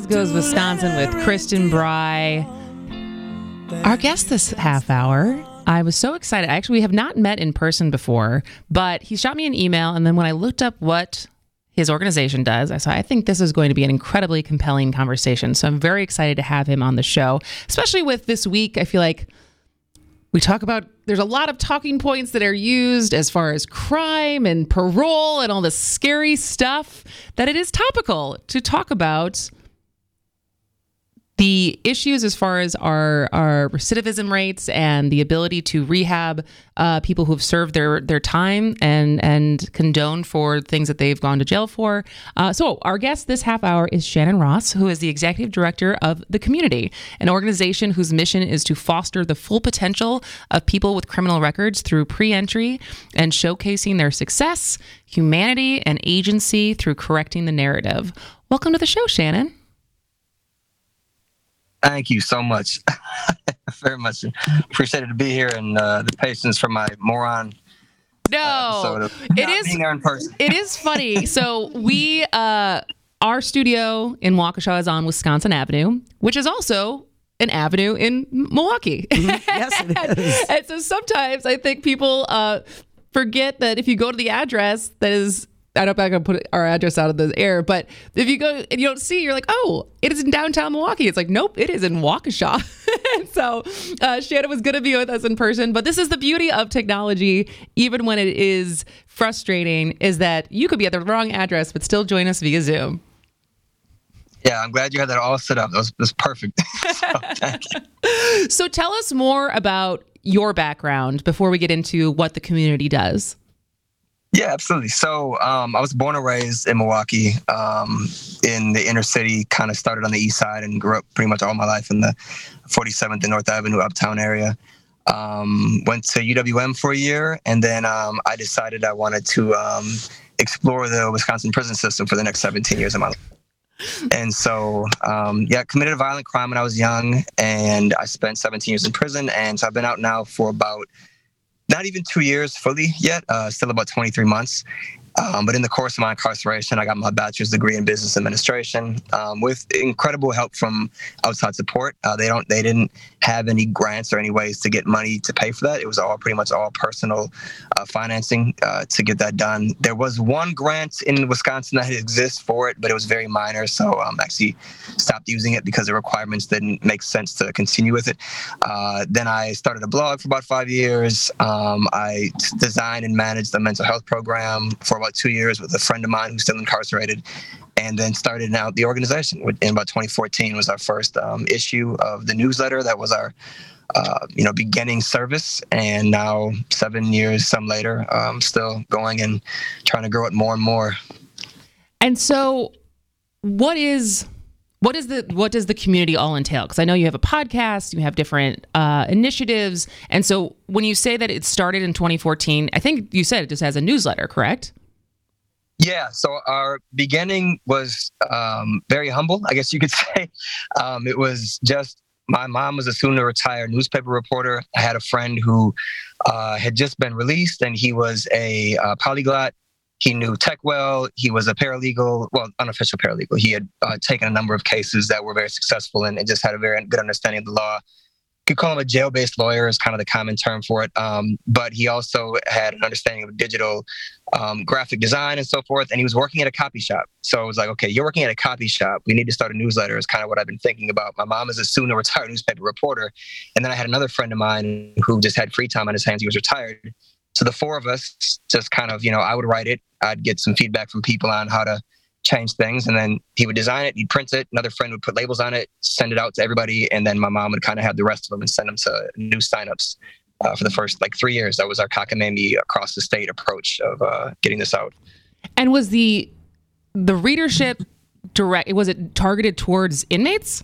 Goes Wisconsin with Kristen Bry. Our guest this half hour, I was so excited. Actually, we have not met in person before, but he shot me an email, and then when I looked up what his organization does, I think this is going to be an incredibly compelling conversation. So I'm very excited to have him on the show, especially with this week. I feel like we talk about, there's a lot of talking points that are used as far as crime and parole and all this scary stuff, that it is topical to talk about the issues as far as our recidivism rates and the ability to rehab people who've served their time and condone for things that they've gone to jail for. So our guest this half hour is Shannon Ross, who is the executive director of The Community, an organization whose mission is to foster the full potential of people with criminal records through pre-entry and showcasing their success, humanity, and agency through correcting the narrative. Welcome to the show, Shannon. Thank you so much. Very much appreciated to be here, and the patience for my moron. No, it is being there in person. It is funny. So we, our studio in Waukesha is on Wisconsin Avenue, which is also an avenue in Milwaukee. Yes, it is. And so sometimes I think people forget that if you go to the address that is, I don't know if I'm going to put our address out of the air, but if you go and you don't see, you're like, oh, it is in downtown Milwaukee. It's like, nope, it is in Waukesha. And so Shannon was going to be with us in person, but this is the beauty of technology, even when it is frustrating, is that you could be at the wrong address, but still join us via Zoom. Yeah, I'm glad you had that all set up. That was perfect. So, thank you. So tell us more about your background before we get into what the community does. Yeah, absolutely. So I was born and raised in Milwaukee, in the inner city, kind of started on the east side and grew up pretty much all my life in the 47th and North Avenue uptown area. Went to UWM for a year, and then I decided I wanted to explore the Wisconsin prison system for the next 17 years of my life. And so, committed a violent crime when I was young, and I spent 17 years in prison. And so I've been out now for about not even 2 years fully yet, still about 23 months. But in the course of my incarceration, I got my bachelor's degree in business administration with incredible help from outside support. They didn't have any grants or any ways to get money to pay for that. It was pretty much all personal financing to get that done. There was one grant in Wisconsin that exists for it, but it was very minor. So actually stopped using it because the requirements didn't make sense to continue with it. Then I started a blog for about 5 years. I designed and managed a mental health program for about 2 years with a friend of mine who's still incarcerated, and then started out the organization. In about 2014 was our first issue of the newsletter. That was our beginning service, and now 7 years some later, still going and trying to grow it more and more. And so what does the community all entail? Because I know you have a podcast, you have different initiatives. And so when you say that it started in 2014, I think you said it just has a newsletter, correct? Yeah, so our beginning was very humble, I guess you could say. It was just, my mom was a soon-to-retire newspaper reporter. I had a friend who had just been released, and he was a polyglot. He knew tech well. He was a paralegal, well, unofficial paralegal. He had taken a number of cases that were very successful and just had a very good understanding of the law. You could call him a jail-based lawyer is kind of the common term for it. But he also had an understanding of digital graphic design and so forth. And he was working at a copy shop. So it was like, okay, you're working at a copy shop. We need to start a newsletter is kind of what I've been thinking about. My mom is a soon-to-retire newspaper reporter. And then I had another friend of mine who just had free time on his hands. He was retired. So the four of us just kind of, I would write it. I'd get some feedback from people on how to change things, and then he would design it, he'd print it, another friend would put labels on it, send it out to everybody, and then my mom would kind of have the rest of them and send them to new signups for the first 3 years. That was our cockamamie across the state approach of getting this out. And was the readership direct? Was it targeted towards inmates?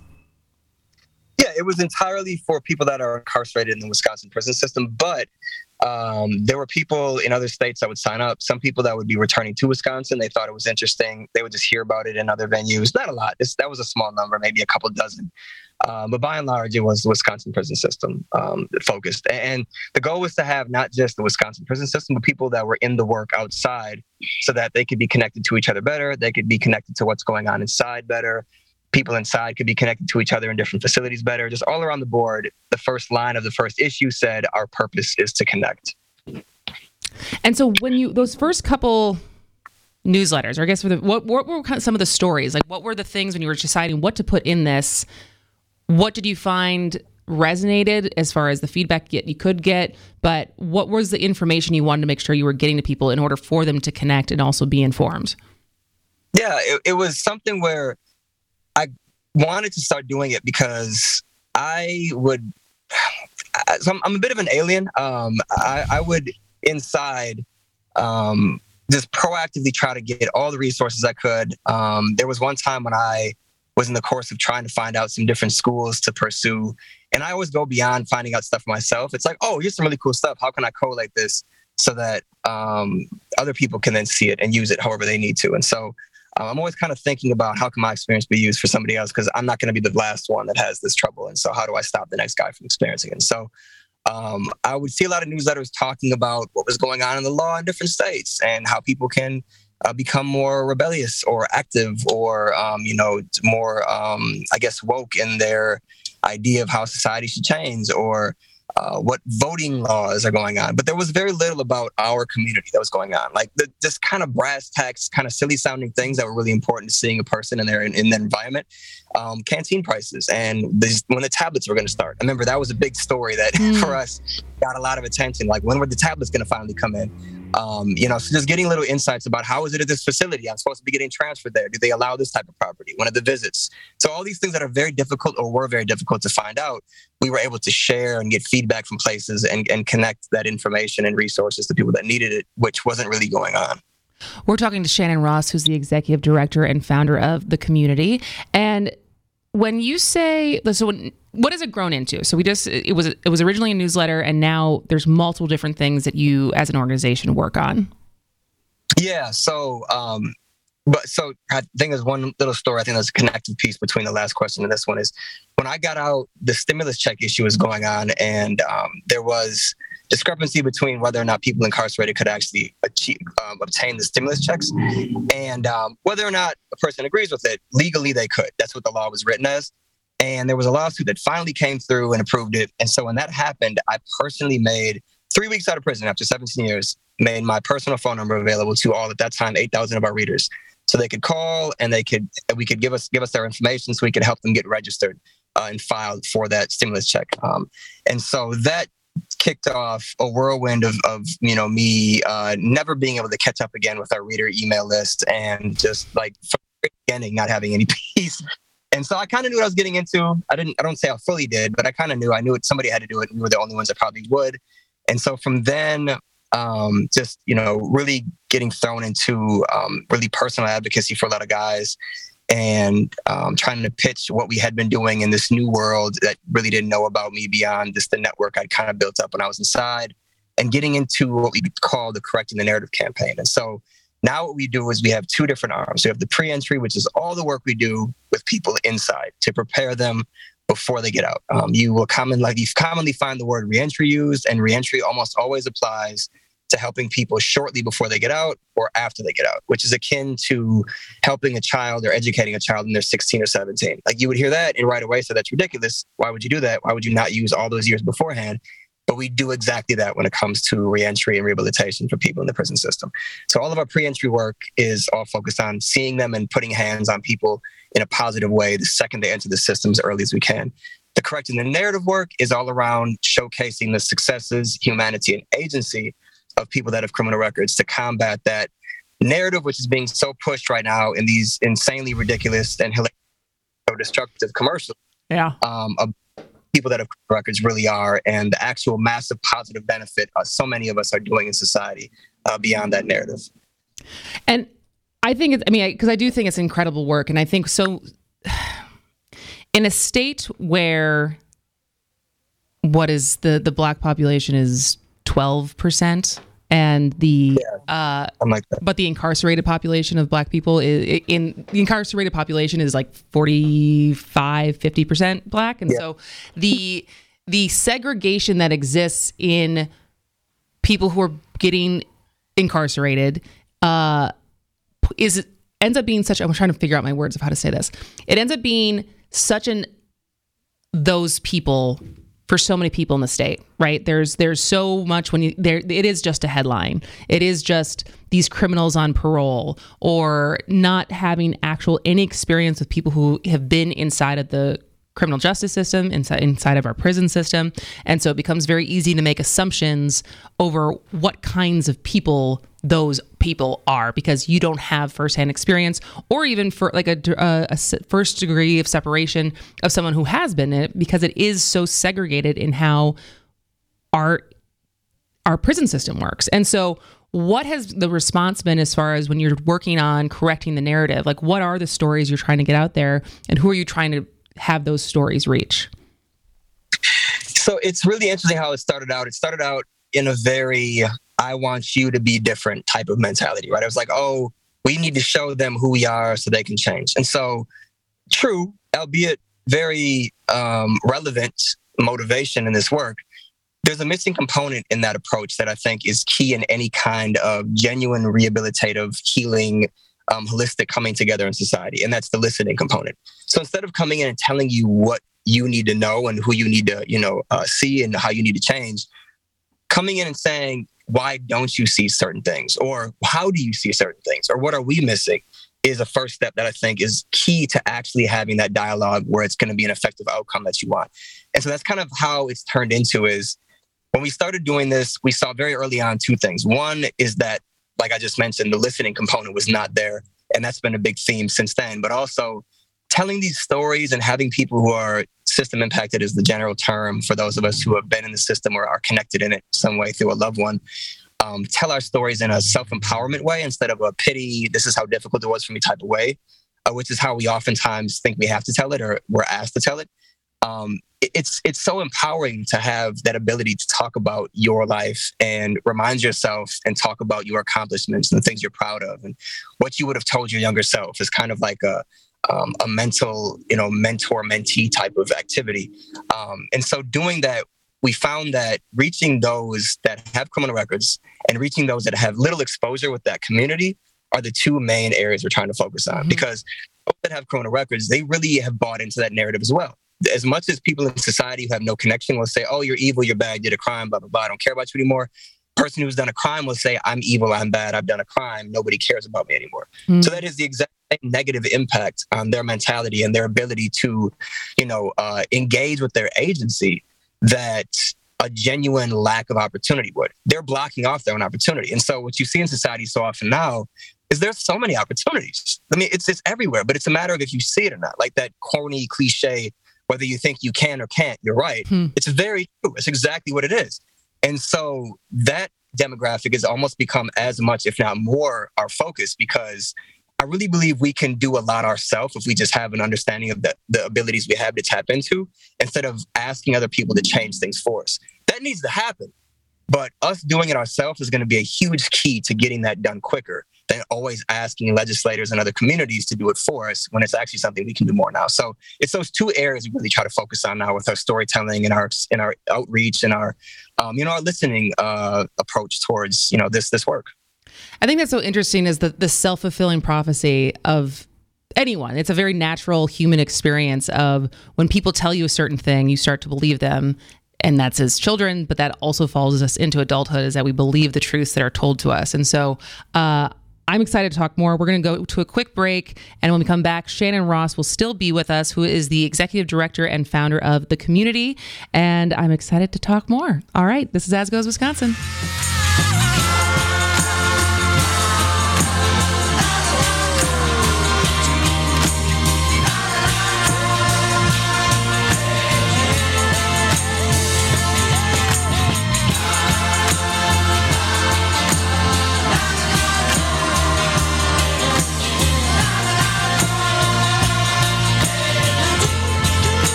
Yeah, it was entirely for people that are incarcerated in the Wisconsin prison system, but there were people in other states that would sign up. Some people that would be returning to Wisconsin, they thought it was interesting. They would just hear about it in other venues. Not a lot. That was a small number, maybe a couple dozen. But by and large, it was the Wisconsin prison system focused. And the goal was to have not just the Wisconsin prison system, but people that were in the work outside so that they could be connected to each other better. They could be connected to what's going on inside better. people inside could be connected to each other in different facilities better. Just all around the board, the first line of the first issue said, our purpose is to connect. And so when those first couple newsletters, or I guess what were kind of some of the stories? Like, what were the things when you were deciding what to put in this? What did you find resonated as far as the feedback you could get? But what was the information you wanted to make sure you were getting to people in order for them to connect and also be informed? Yeah, it was something where I wanted to start doing it because so I'm a bit of an alien. I would inside just proactively try to get all the resources I could. There was one time when I was in the course of trying to find out some different schools to pursue. And I always go beyond finding out stuff for myself. It's like, oh, here's some really cool stuff. How can I collate this so that other people can then see it and use it however they need to? And so I'm always kind of thinking about how can my experience be used for somebody else, because I'm not going to be the last one that has this trouble. And so how do I stop the next guy from experiencing it? And so I would see a lot of newsletters talking about what was going on in the law in different states and how people can become more rebellious or active or, more, I guess, woke in their idea of how society should change, or what voting laws are going on. But there was very little about our community that was going on. Like this kind of brass tacks, kind of silly sounding things that were really important to seeing a person in their environment. Canteen prices and when the tablets were going to start. I remember that was a big story that for us got a lot of attention. Like, when were the tablets going to finally come in? So just getting little insights about how is it at this facility? I'm supposed to be getting transferred there. Do they allow this type of property? When are the visits? So all these things that are very difficult or were very difficult to find out, we were able to share and get feedback from places and connect that information and resources to people that needed it, which wasn't really going on. We're talking to Shannon Ross, who's the executive director and founder of The Community. And when you say, what has it grown into? So it was originally a newsletter, and now there's multiple different things that you as an organization work on. Yeah. So, I think there's one little story. I think there's a connective piece between the last question and this one is when I got out, the stimulus check issue was going on, and there was discrepancy between whether or not people incarcerated could actually obtain the stimulus checks, and whether or not a person agrees with it. Legally, they could. That's what the law was written as. And there was a lawsuit that finally came through and approved it. And so when that happened, I personally made 3 weeks out of prison after 17 years, made my personal phone number available to all, at that time, 8,000 of our readers. So they could call and we could give us their information so we could help them get registered and filed for that stimulus check. And so that kicked off a whirlwind of me never being able to catch up again with our reader email list, and just like from the beginning not having any peace. And so I kind of knew what I was getting into. I don't say I fully did, but I knew somebody had to do it. We were the only ones that probably would. And so from then, really getting thrown into really personal advocacy for a lot of guys, and trying to pitch what we had been doing in this new world that really didn't know about me beyond just the network I'd kind of built up when I was inside, and getting into what we call the Correcting the Narrative campaign. And so now what we do is we have two different arms. We have the pre-entry, which is all the work we do with people inside to prepare them before they get out. You commonly find the word reentry used, and reentry almost always applies to helping people shortly before they get out or after they get out, which is akin to helping a child or educating a child when they're 16 or 17. Like, you would hear that and right away say, that's ridiculous. Why would you do that? Why would you not use all those years beforehand? But we do exactly that when it comes to reentry and rehabilitation for people in the prison system. So all of our pre-entry work is all focused on seeing them and putting hands on people in a positive way the second they enter the system as early as we can. The Correcting the Narrative work is all around showcasing the successes, humanity, and agency of people that have criminal records to combat that narrative, which is being so pushed right now in these insanely ridiculous and hilarious, so destructive commercials. Yeah. Of people that have criminal records really are, and the actual massive positive benefit so many of us are doing in society beyond that narrative. And I think because I do think it's incredible work. And I think so in a state where the Black population is 12%, and but the incarcerated population of Black people the incarcerated population is like 45-50% Black. And so the segregation that exists in people who are getting incarcerated is ends up being such, I'm trying to figure out my words of how to say this. It ends up being such those people for so many people in the state, right? There's so much it is just a headline. It is just these criminals on parole, or not having any experience with people who have been inside of the criminal justice system, inside of our prison system. And so it becomes very easy to make assumptions over what kinds of people those people are, because you don't have firsthand experience, or even for like a first degree of separation of someone who has been in it, because it is so segregated in how our prison system works. And so what has the response been as far as when you're working on correcting the narrative? Like, what are the stories you're trying to get out there, and who are you trying to have those stories reach? So it's really interesting how it started out. It started out in a very, I want you to be different type of mentality, right? It was like, oh, we need to show them who we are so they can change. And so, true, albeit very relevant motivation in this work, there's a missing component in that approach that I think is key in any kind of genuine rehabilitative, healing, holistic coming together in society. And that's the listening component. So instead of coming in and telling you what you need to know and who you need to, see and how you need to change, coming in and saying, why don't you see certain things? Or how do you see certain things? Or what are we missing? Is a first step that I think is key to actually having that dialogue where it's going to be an effective outcome that you want. And so that's kind of how it's turned into. Is when we started doing this, we saw very early on two things. One is that, like I just mentioned, the listening component was not there. And that's been a big theme since then. But also telling these stories and having people who are system impacted is the general term for those of us who have been in the system or are connected in it some way through a loved one. Tell our stories in a self-empowerment way instead of a pity, this is how difficult it was for me type of way, which is how we oftentimes think we have to tell it or we're asked to tell it. It's so empowering to have that ability to talk about your life and remind yourself and talk about your accomplishments and the things you're proud of and what you would have told your younger self. Is kind of like a mental, mentor-mentee type of activity. And so doing that, we found that reaching those that have criminal records and reaching those that have little exposure with that community are the two main areas we're trying to focus on. Mm-hmm. Because those that have criminal records, they really have bought into that narrative as well. As much as people in society who have no connection will say, oh, you're evil, you're bad, you did a crime, blah, blah, blah, I don't care about you anymore. Person who's done a crime will say, I'm evil, I'm bad, I've done a crime, nobody cares about me anymore. Mm-hmm. So that is the exact same negative impact on their mentality and their ability to, engage with their agency that a genuine lack of opportunity would. They're blocking off their own opportunity. And so what you see in society so often now is there's so many opportunities. I mean, it's everywhere, but it's a matter of if you see it or not. Like that corny cliche, whether you think you can or can't, you're right. It's very true. It's exactly what it is. And so that demographic has almost become as much, if not more, our focus, because I really believe we can do a lot ourselves if we just have an understanding of the abilities we have to tap into, instead of asking other people to change things for us. That needs to happen. But us doing it ourselves is going to be a huge key to getting that done quicker than always asking legislators and other communities to do it for us when it's actually something we can do more now. So it's those two areas we really try to focus on now with our storytelling and our outreach and our listening approach towards this work. I think that's so interesting, is the self-fulfilling prophecy of anyone. It's a very natural human experience of when people tell you a certain thing, you start to believe them. And that's as children, but that also follows us into adulthood, is that we believe the truths that are told to us. And so I'm excited to talk more. We're going to go to a quick break. And when we come back, Shannon Ross will still be with us, who is the executive director and founder of The Community. And I'm excited to talk more. All right. This is As Goes Wisconsin.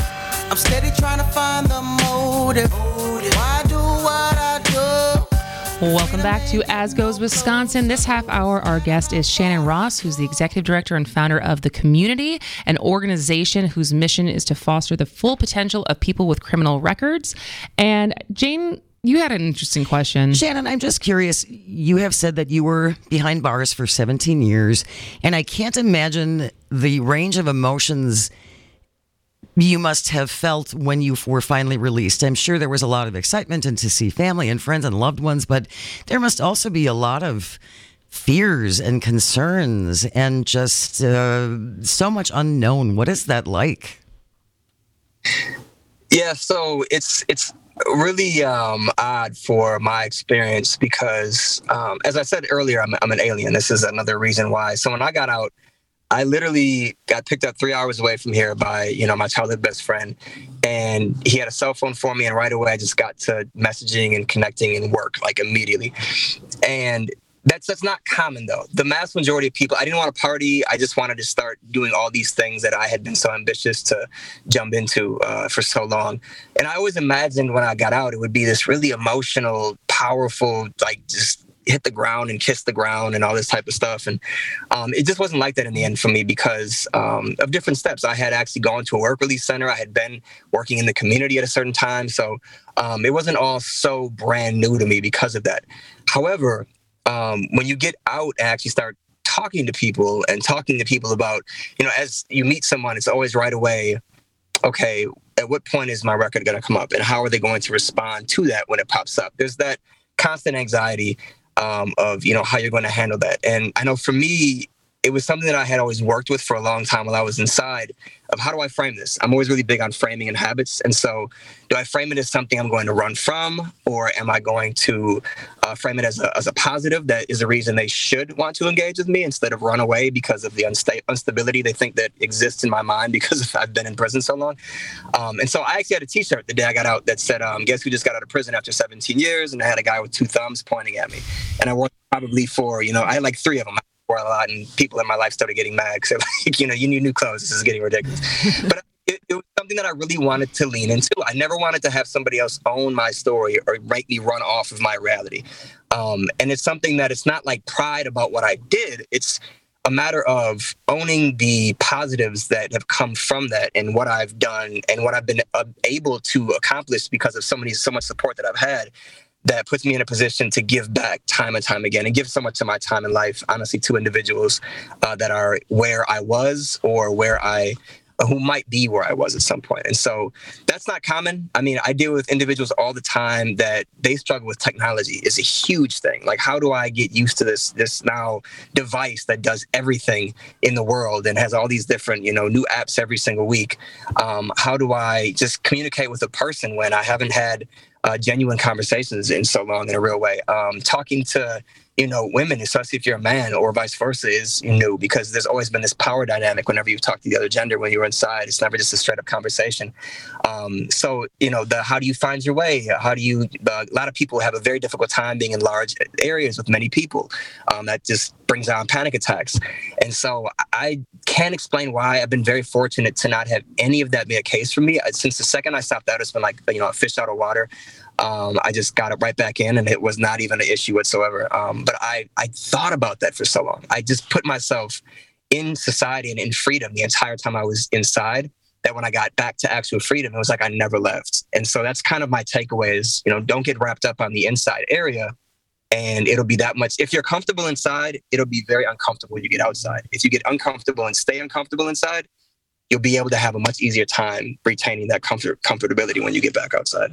Why do what I do Welcome back to As Goes Wisconsin. This half hour, our guest is Shannon Ross, who's the executive director and founder of The Community, an organization whose mission is to foster the full potential of people with criminal records. And Jane, you had an interesting question. Shannon, I'm just curious. You have said that you were behind bars for 17 years, and I can't imagine the range of emotions you must have felt when you were finally released. I'm sure there was a lot of excitement and to see family and friends and loved ones, but there must also be a lot of fears and concerns and just so much unknown. What is that like? Yeah, so it's really odd for my experience because, as I said earlier, I'm an alien. This is another reason why. So when I got out, I literally got picked up 3 hours away from here by, my childhood best friend. And he had a cell phone for me. And right away, I just got to messaging and connecting and work like immediately. And that's not common, though. The vast majority of people, I didn't want to party. I just wanted to start doing all these things that I had been so ambitious to jump into for so long. And I always imagined when I got out, it would be this really emotional, powerful, like just hit the ground and kiss the ground and all this type of stuff. And it just wasn't like that in the end for me because of different steps. I had actually gone to a work release center. I had been working in the community at a certain time. So it wasn't all so brand new to me because of that. However, when you get out and actually start talking to people about, as you meet someone, it's always right away, okay, at what point is my record going to come up and how are they going to respond to that when it pops up? There's that constant anxiety of, how you're going to handle that. And I know for me, it was something that I had always worked with for a long time while I was inside of how do I frame this? I'm always really big on framing and habits. And so do I frame it as something I'm going to run from, or am I going to frame it as a positive that is a reason they should want to engage with me instead of run away because of the instability they think that exists in my mind because I've been in prison so long. And so I actually had a t-shirt the day I got out that said, guess who just got out of prison after 17 years? And I had a guy with two thumbs pointing at me. And I wore probably for, I had like three of them. A lot, and people in my life started getting mad. So, you need new clothes. This is getting ridiculous. But it was something that I really wanted to lean into. I never wanted to have somebody else own my story or make me run off of my reality. And it's something that it's not like pride about what I did. It's a matter of owning the positives that have come from that and what I've done and what I've been able to accomplish because of so much support that I've had. That puts me in a position to give back time and time again and give so much of my time in life, honestly, to individuals that are where I was or who might be where I was at some point. And so that's not common. I mean, I deal with individuals all the time that they struggle with technology. It's a huge thing. Like, how do I get used to this now device that does everything in the world and has all these different, new apps every single week? How do I just communicate with a person when I haven't had genuine conversations in so long in a real way? Talking to, women, especially if you're a man or vice versa, is new because there's always been this power dynamic whenever you talk to the other gender when you're inside. It's never just a straight up conversation. So, how do you find your way? A lot of people have a very difficult time being in large areas with many people. That just brings on panic attacks. And so I can't explain why. I've been very fortunate to not have any of that be a case for me. Since the second I stopped out, it's been like, a fish out of water. I just got it right back in and it was not even an issue whatsoever. But I thought about that for so long. I just put myself in society and in freedom the entire time I was inside, that when I got back to actual freedom, it was like I never left. And so that's kind of my takeaway is, don't get wrapped up on the inside area. And it'll be that much. If you're comfortable inside, it'll be very uncomfortable when you get outside. If you get uncomfortable and stay uncomfortable inside, you'll be able to have a much easier time retaining that comfortability when you get back outside.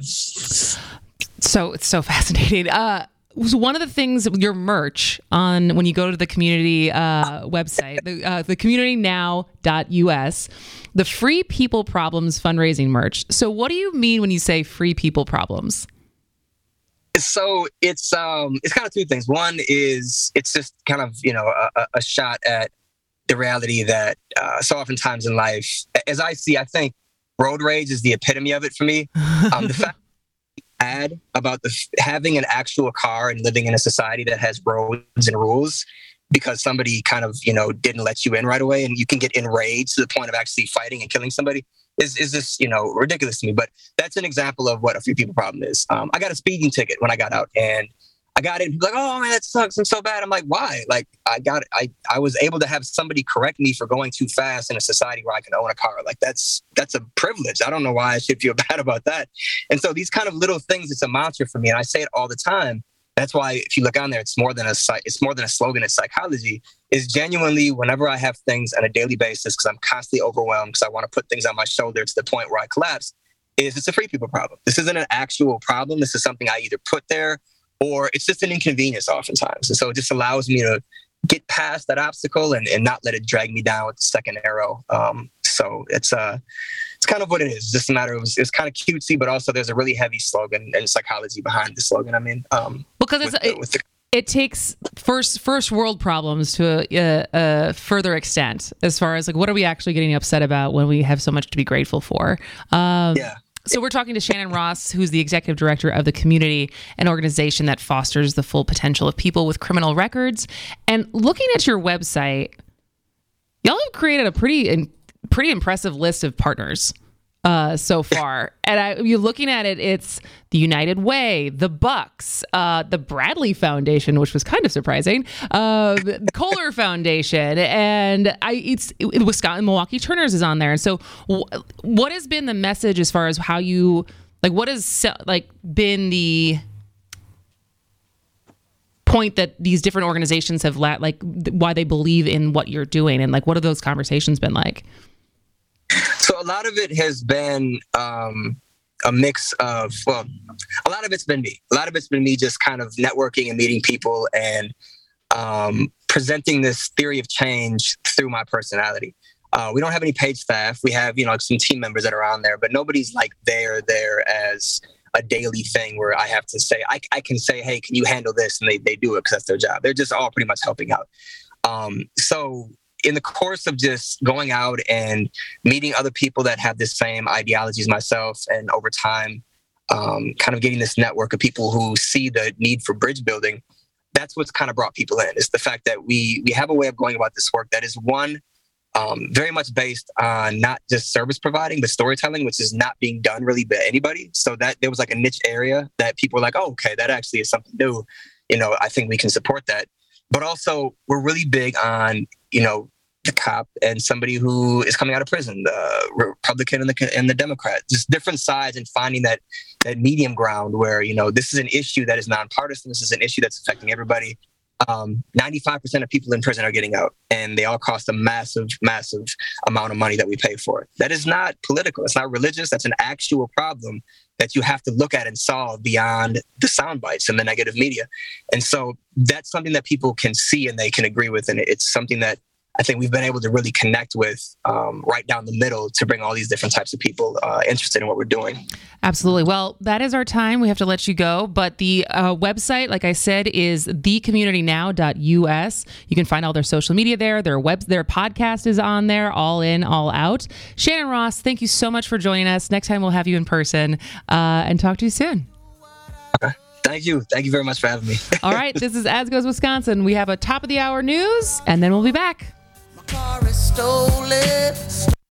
So it's so fascinating. Was one of the things, your merch on when you go to the community website, the communitynow.us, the Free People Problems fundraising merch. So what do you mean when you say free people problems? So it's kind of two things. One is it's just kind of, a shot at the reality that so oftentimes in life, as I think road rage is the epitome of it for me. The fact ad about having an actual car and living in a society that has roads and rules because somebody kind of, didn't let you in right away and you can get enraged to the point of actually fighting and killing somebody is just, ridiculous to me. But that's an example of what a free people problem is. I got a speeding ticket when I got out and I got it. And people are like, oh man, that sucks. I'm so bad. I'm like, why? Like, I was able to have somebody correct me for going too fast in a society where I can own a car. Like that's a privilege. I don't know why I should feel bad about that. And so these kind of little things, it's a mantra for me. And I say it all the time. That's why if you look on there, it's more than a slogan. It's psychology. Is genuinely whenever I have things on a daily basis, because I'm constantly overwhelmed, because I want to put things on my shoulder to the point where I collapse, is it's a free people problem. This isn't an actual problem. This is something I either put there or it's just an inconvenience oftentimes. And so it just allows me to get past that obstacle and not let it drag me down with the second arrow. So it's kind of what it is. Just a matter of it's kind of cutesy, but also there's a really heavy slogan and psychology behind the slogan. I mean, because it takes first world problems to a further extent as far as like what are we actually getting upset about when we have so much to be grateful for. So we're talking to Shannon Ross, who's the executive director of The Community, an organization that fosters the full potential of people with criminal records. And looking at your website, y'all have created a pretty impressive list of partners so far. And you're looking at it, it's the United Way, the Bucks, the Bradley Foundation, which was kind of surprising, the Kohler Foundation, and Wisconsin Milwaukee Turners is on there. And so what has been the message as far as how you, like, what has been the point that these different organizations have why they believe in what you're doing, and like what have those conversations been like? So a lot of it has been a mix of, a lot of it's been me. A lot of it's been me just kind of networking and meeting people and presenting this theory of change through my personality. We don't have any paid staff. We have, some team members that are on there, but nobody's like there as a daily thing where I have to say, I can say, hey, can you handle this? And they do it because that's their job. They're just all pretty much helping out. So in the course of just going out and meeting other people that have the same ideology as myself, and over time, kind of getting this network of people who see the need for bridge building, that's what's kind of brought people in. It's the fact that we have a way of going about this work that is very much based on not just service providing, but storytelling, which is not being done really by anybody. So that there was like a niche area that people were like, oh, okay, that actually is something new. I think we can support that. But also, we're really big on, the cop and somebody who is coming out of prison, the Republican and the Democrat, just different sides, and finding that medium ground where, this is an issue that is nonpartisan. This is an issue that's affecting everybody. 95% of people in prison are getting out, and they all cost a massive, massive amount of money that we pay for. That is not political. It's not religious. That's an actual problem that you have to look at and solve beyond the sound bites and the negative media. And so that's something that people can see and they can agree with. And it's something that I think we've been able to really connect with right down the middle to bring all these different types of people interested in what we're doing. Absolutely. Well, that is our time. We have to let you go. But the website, like I said, is thecommunitynow.us. You can find all their social media there. Their podcast is on there, all in, all out. Shannon Ross, thank you so much for joining us. Next time we'll have you in person and talk to you soon. Okay. Thank you. Thank you very much for having me. All right. This is As Goes Wisconsin. We have a top of the hour news, and then we'll be back. Car is stolen.